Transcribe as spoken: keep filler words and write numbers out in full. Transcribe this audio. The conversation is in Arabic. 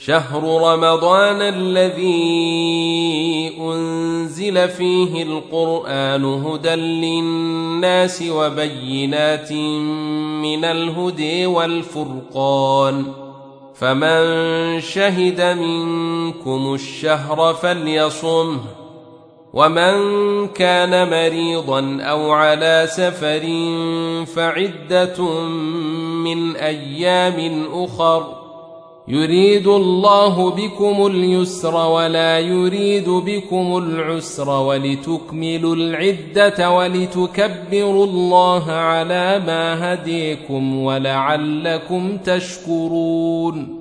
شهر رمضان الذي أنزل فيه القرآن هدى للناس وبينات من الهدى والفرقان فمن شهد منكم الشهر فليصمه ومن كان مريضا أو على سفر فعدة من أيام أخر يريد الله بكم اليسر ولا يريد بكم العسر ولتكملوا العدة ولتكبروا الله على ما هديكم ولعلكم تشكرون